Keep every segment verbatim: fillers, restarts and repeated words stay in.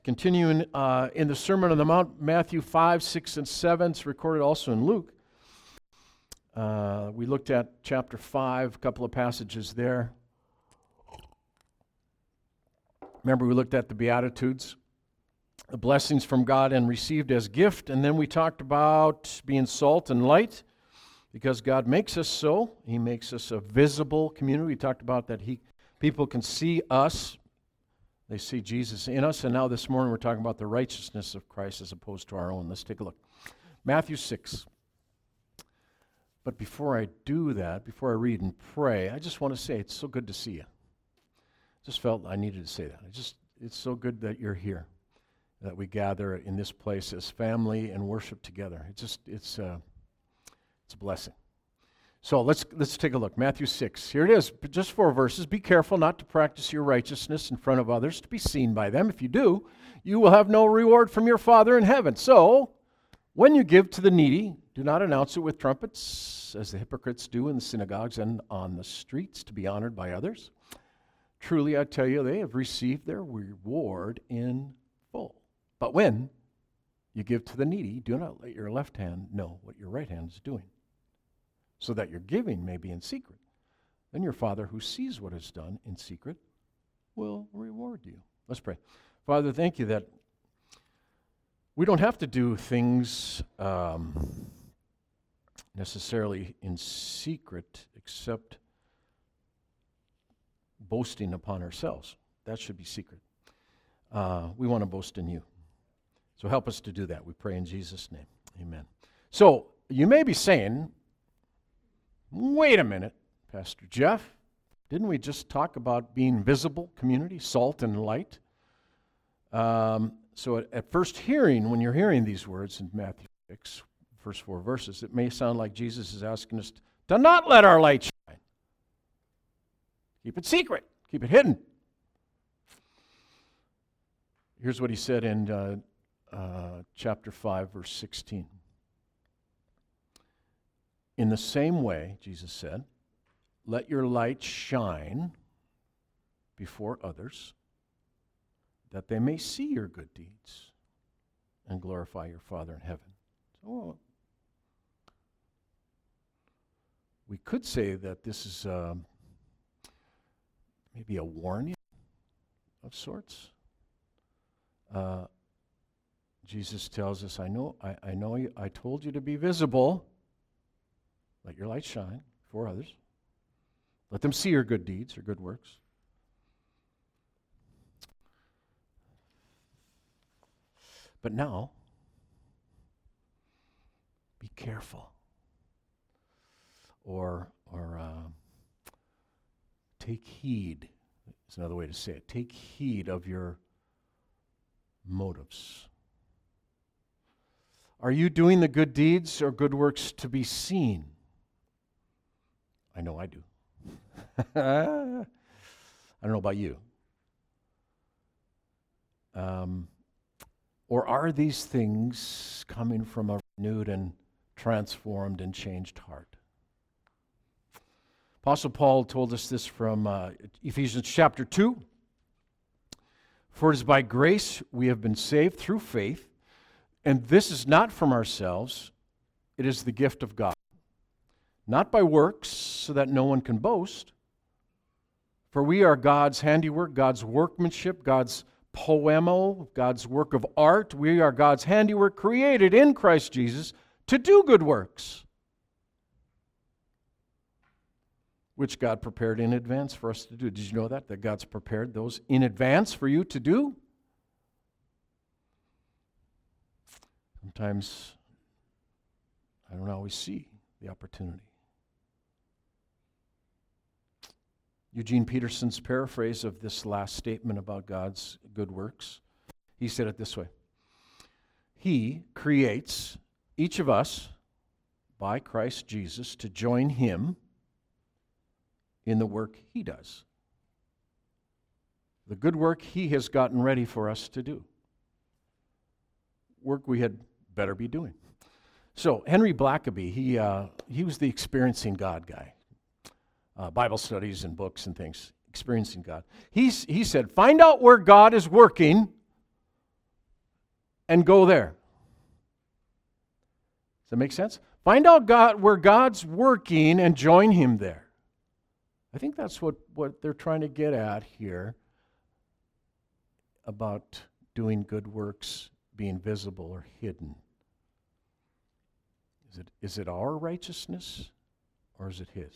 Continuing uh, in the Sermon on the Mount, Matthew five, six, and seven. It's recorded also in Luke. Uh, we looked at chapter five, a couple of passages there. Remember, we looked at the Beatitudes, the blessings from God and received as gift, and then we talked about being salt and light, because God makes us so. He makes us a visible community. We talked about that he people can see us. They see Jesus in us, and now this morning we're talking about the righteousness of Christ as opposed to our own. Let's take a look. Matthew six. But before I do that, before I read and pray, I just want to say it's so good to see you. Just felt I needed to say that. I just it's so good that you're here, that we gather in this place as family and worship together. It's just it's uh, it's a blessing. So let's let's take a look. Matthew six. Here it is, just four verses. Be careful not to practice your righteousness in front of others to be seen by them. If you do, you will have no reward from your Father in heaven. So, when you give to the needy, do not announce it with trumpets, as the hypocrites do in the synagogues and on the streets, to be honored by others. Truly, I tell you, they have received their reward in full. But when you give to the needy, do not let your left hand know what your right hand is doing, so that your giving may be in secret. Then your Father who sees what is done in secret will reward you. Let's pray. Father, thank you that we don't have to do things um, necessarily in secret, except boasting upon ourselves. That should be secret. Uh, we want to boast in you. So help us to do that. We pray in Jesus' name. Amen. So you may be saying, wait a minute, Pastor Jeff. Didn't we just talk about being visible community, salt and light? Um, so at, at first hearing, when you're hearing these words in Matthew six, first four verses, it may sound like Jesus is asking us to not let our light shine. Keep it secret. Keep it hidden. Here's what he said in uh, uh, chapter five, verse sixteen. In the same way, Jesus said, let your light shine before others, that they may see your good deeds and glorify your Father in heaven. So, we could say that this is um, maybe a warning of sorts. Uh, Jesus tells us, I know, I, I know you, I told you to be visible. Let your light shine before others. Let them see your good deeds, your good works. But now, be careful. Or, or uh, take heed. Is another way to say it. Take heed of your motives. Are you doing the good deeds or good works to be seen? I know I do. I don't know about you. Um, or are these things coming from a renewed and transformed and changed heart? Apostle Paul told us this from uh, Ephesians chapter two. For it is by grace we have been saved through faith, and this is not from ourselves, it is the gift of God. Not by works, so that no one can boast. For we are God's handiwork, God's workmanship, God's poemo, God's work of art. We are God's handiwork, created in Christ Jesus to do good works, which God prepared in advance for us to do. Did you know that? That God's prepared those in advance for you to do? Sometimes I don't always see the opportunity. Eugene Peterson's paraphrase of this last statement about God's good works, he said it this way. He creates each of us by Christ Jesus to join him in the work he does. The good work he has gotten ready for us to do. Work we had better be doing. So Henry Blackaby, he uh, he was the experiencing God guy. Uh, Bible studies and books and things, experiencing God. He's, he said, find out where God is working and go there. Does that make sense? Find out God where God's working and join Him there. I think that's what, what they're trying to get at here about doing good works being visible or hidden. Is it, is it our righteousness or is it His?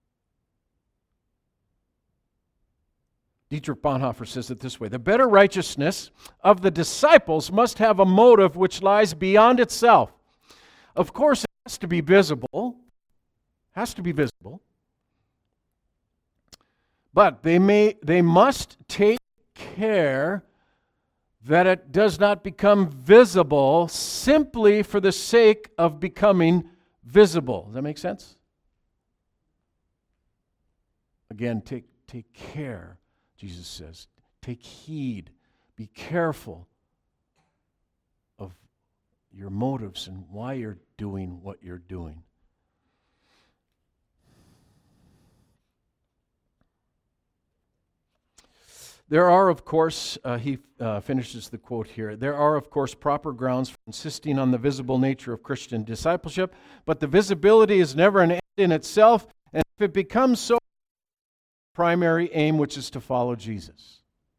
Dietrich Bonhoeffer says it this way: the better righteousness of the disciples must have a motive which lies beyond itself. Of course, it has to be visible, has to be visible, but they may they must take care that it does not become visible simply for the sake of becoming visible. Does that make sense? Again, take take care. Jesus says, take heed, be careful of your motives and why you're doing what you're doing. There are, of course, uh, he uh, finishes the quote here, there are, of course, proper grounds for insisting on the visible nature of Christian discipleship, but the visibility is never an end in itself, and if it becomes so, primary aim, which is to follow Jesus.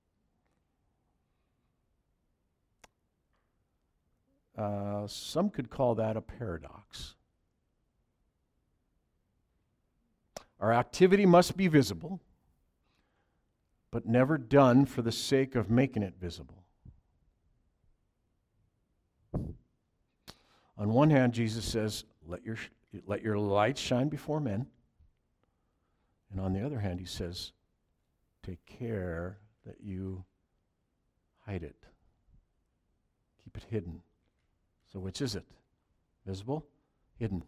Uh, some could call that a paradox. Our activity must be visible, but never done for the sake of making it visible. On one hand, Jesus says, let your, let your light shine before men. And on the other hand, he says, take care that you hide it. Keep it hidden. So which is it? Visible? Hidden?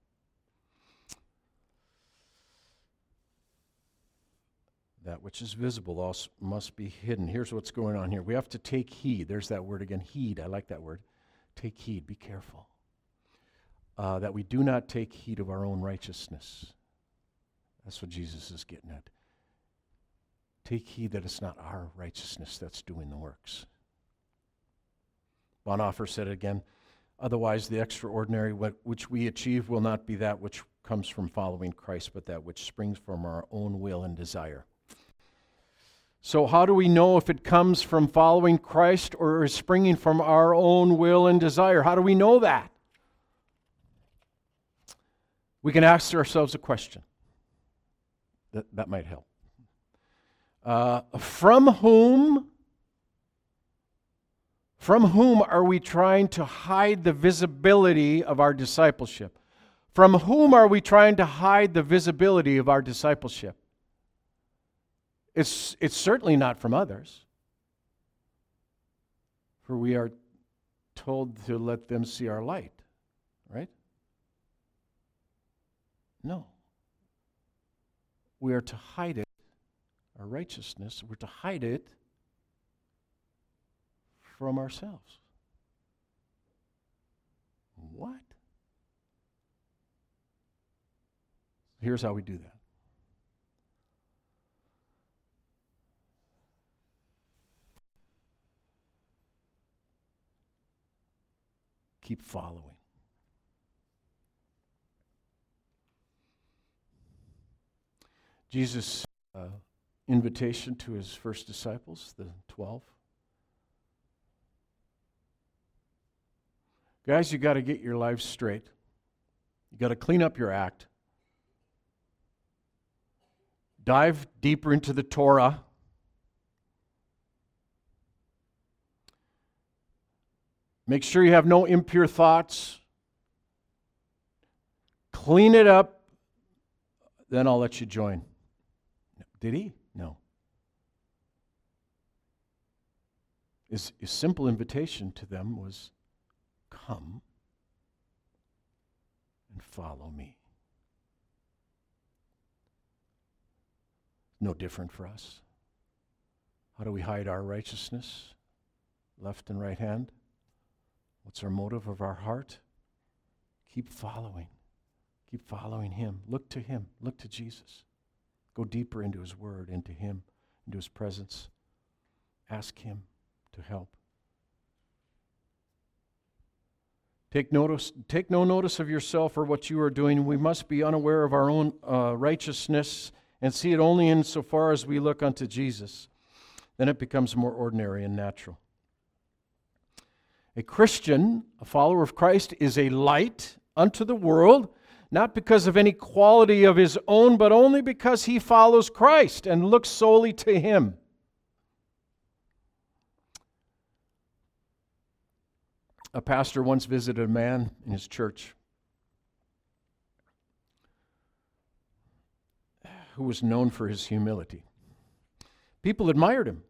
That which is visible also must be hidden. Here's what's going on here. We have to take heed. There's that word again, heed. I like that word. Take heed. Be careful. Uh, that we do not take heed of our own righteousness. That's what Jesus is getting at. Take heed that it's not our righteousness that's doing the works. Bonhoeffer said it again, otherwise the extraordinary which we achieve will not be that which comes from following Christ, but that which springs from our own will and desire. So how do we know if it comes from following Christ or is springing from our own will and desire? How do we know that? We can ask ourselves a question. That, that might help. Uh, from whom, from whom are we trying to hide the visibility of our discipleship? From whom are we trying to hide the visibility of our discipleship? It's, it's certainly not from others. For we are told to let them see our light, right? No. We are to hide it, our righteousness, we're to hide it from ourselves. What? Here's how we do that. Keep following. Jesus' uh, invitation to his first disciples, the twelve. Guys, you got to get your lives straight. You got to clean up your act. Dive deeper into the Torah. Make sure you have no impure thoughts. Clean it up, then I'll let you join. Did he? No. His, his simple invitation to them was, come and follow me. No different for us. How do we hide our righteousness? Left and right hand. What's our motive of our heart? Keep following. Keep following him. Look to him. Look to Jesus. Go deeper into his word, into him, into his presence. Ask him to help. Take notice, take no notice of yourself or what you are doing. We must be unaware of our own uh, righteousness and see it only insofar as we look unto Jesus. Then it becomes more ordinary and natural. A Christian, a follower of Christ, is a light unto the world, not because of any quality of his own, but only because he follows Christ and looks solely to Him. A pastor once visited a man in his church who was known for his humility. People admired him.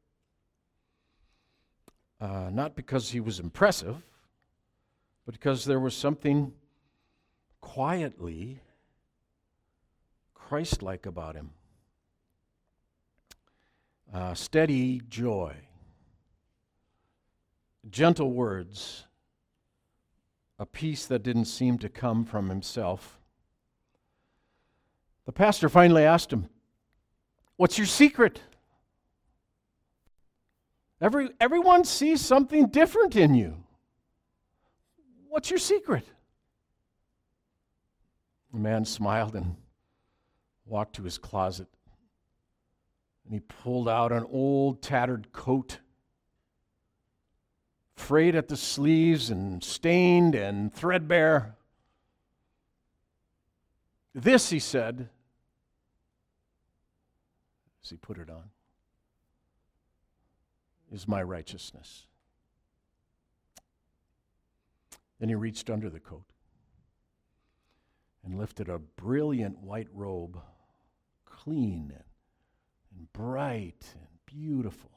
Uh, not because he was impressive, but because there was something quietly Christ-like about him. Uh, steady joy, gentle words, a peace that didn't seem to come from himself. The pastor finally asked him, "What's your secret? Every, everyone sees something different in you. What's your secret?" The man smiled and walked to his closet. And he pulled out an old tattered coat, frayed at the sleeves and stained and threadbare. "This," he said, as he put it on, "is my righteousness." Then he reached under the coat and lifted a brilliant white robe, clean and, and bright and beautiful.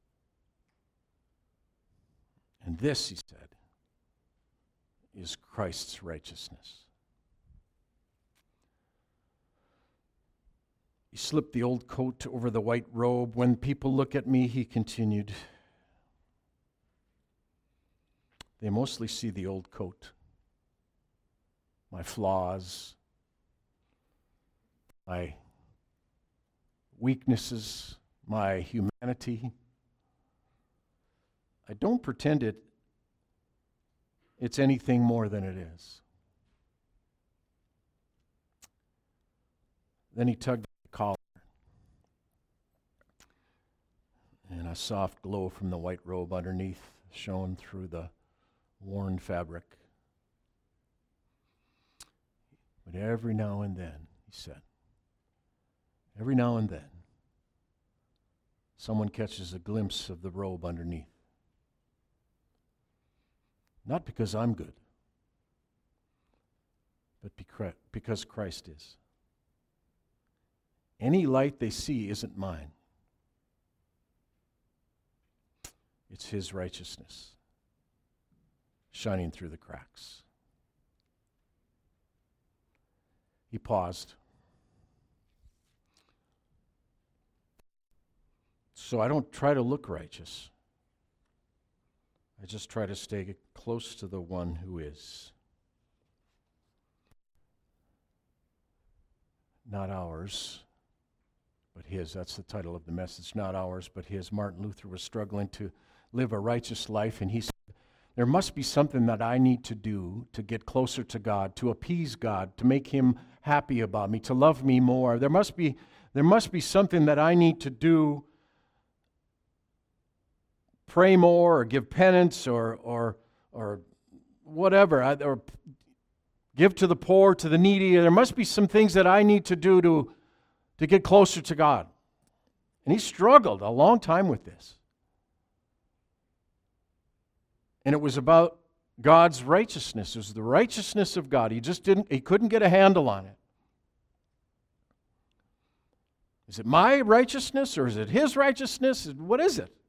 "And this," he said, "is Christ's righteousness." He slipped the old coat over the white robe. "When people look at me," he continued, "they mostly see the old coat, my flaws, my weaknesses, my humanity. I don't pretend it it's anything more than it is." Then he tugged at the collar, and a soft glow from the white robe underneath shone through the worn fabric. "But every now and then," he said, "every now and then, someone catches a glimpse of the robe underneath. Not because I'm good, but because Christ is. Any light they see isn't mine. It's His righteousness shining through the cracks." He paused. "So I don't try to look righteous. I just try to stay close to the one who is. Not ours, but His." That's the title of the message. Not ours, but His. Martin Luther was struggling to live a righteous life, and he said, there must be something that I need to do to get closer to God, to appease God, to make Him happy about me, to love me more. There must be, there must be something that I need to do, pray more or give penance or or or whatever, or give to the poor, to the needy. There must be some things that I need to do to, to get closer to God. And he struggled a long time with this. And it was about God's righteousness. It was the righteousness of God. He just didn't, he couldn't get a handle on it. Is it my righteousness or is it His righteousness? What is it?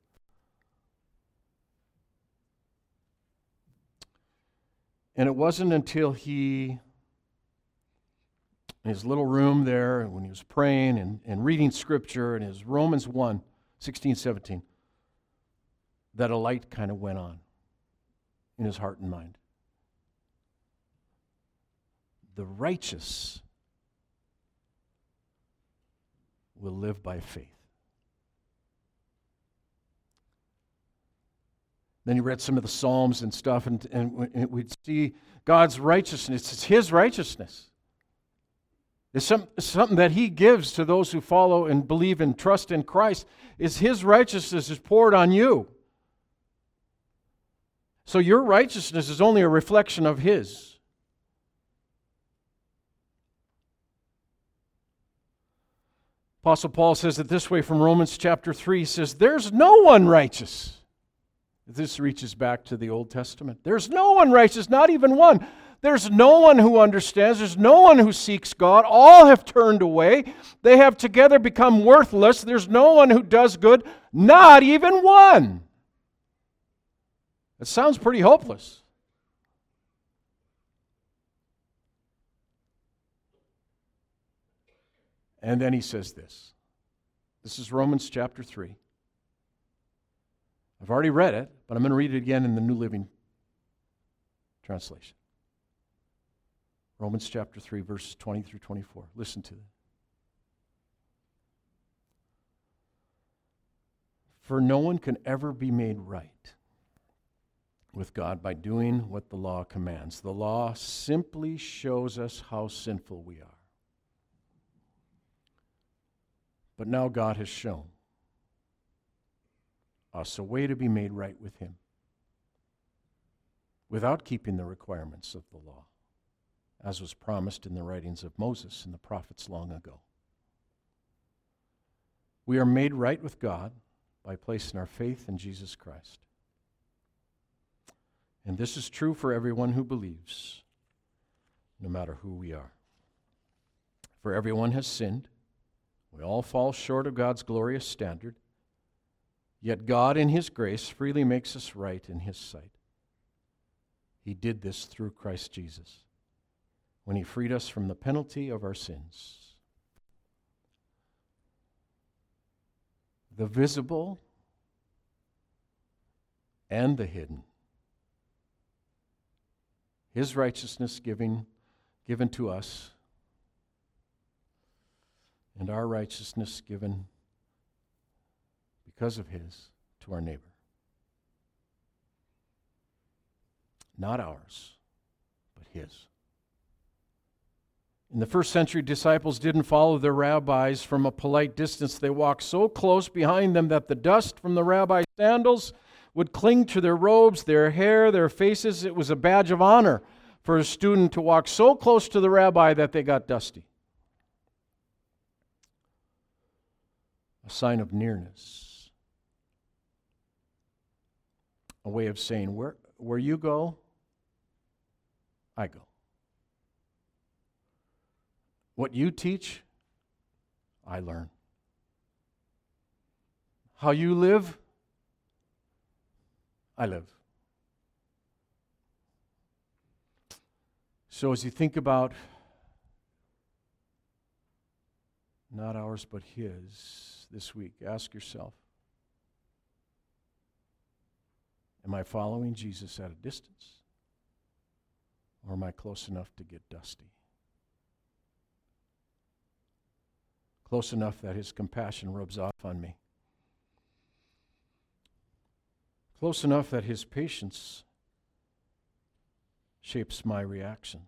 And it wasn't until he, in his little room there, when he was praying and, and reading Scripture, and his Romans one, sixteen, seventeen, that a light kind of went on in his heart and mind. The righteous will live by faith. Then you read some of the Psalms and stuff, and, and we'd see God's righteousness. It's His righteousness. It's some, something that He gives to those who follow and believe and trust in Christ. Is His righteousness is poured on you. So your righteousness is only a reflection of His. Apostle Paul says it this way from Romans chapter three. He says, there's no one righteous. This reaches back to the Old Testament. There's no one righteous, not even one. There's no one who understands. There's no one who seeks God. All have turned away. They have together become worthless. There's no one who does good, not even one. It sounds pretty hopeless. And then he says this. This is Romans chapter three. I've already read it, but I'm going to read it again in the New Living Translation. Romans chapter three, verses twenty through twenty-four. Listen to it. For no one can ever be made right with God by doing what the law commands. The law simply shows us how sinful we are. But now God has shown us a way to be made right with Him without keeping the requirements of the law, as was promised in the writings of Moses and the prophets long ago. We are made right with God by placing our faith in Jesus Christ. And this is true for everyone who believes, no matter who we are. For everyone has sinned. We all fall short of God's glorious standard. Yet God, in His grace, freely makes us right in His sight. He did this through Christ Jesus, when He freed us from the penalty of our sins. The visible and the hidden. His righteousness giving, given to us, and our righteousness given because of His to our neighbor. Not ours, but His. In the first century, disciples didn't follow their rabbis from a polite distance. They walked so close behind them that the dust from the rabbi's sandals would cling to their robes, their hair, their faces. It was a badge of honor for a student to walk so close to the rabbi that they got dusty. A sign of nearness. A way of saying, where, where you go, I go. What you teach, I learn. How you live, I live. So as you think about not ours but His this week, ask yourself, am I following Jesus at a distance? Or am I close enough to get dusty? Close enough that His compassion rubs off on me. Close enough that His patience shapes my reactions.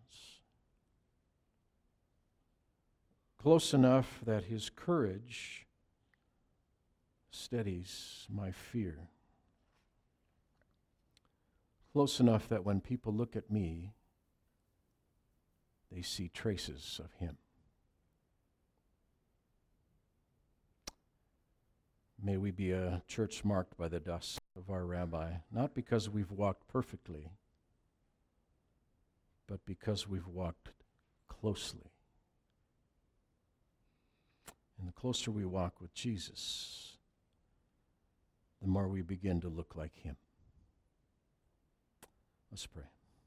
Close enough that His courage steadies my fear. Close enough that when people look at me, they see traces of Him. May we be a church marked by the dust of our rabbi, not because we've walked perfectly, but because we've walked closely. And the closer we walk with Jesus, the more we begin to look like Him. Let's pray.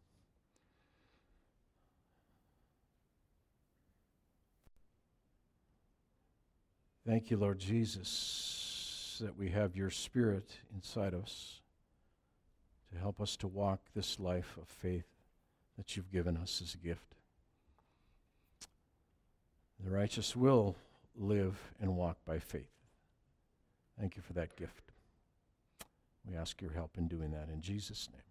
Thank you, Lord Jesus, that we have your Spirit inside us to help us to walk this life of faith that you've given us as a gift. The righteous will live and walk by faith. Thank you for that gift. We ask your help in doing that in Jesus' name.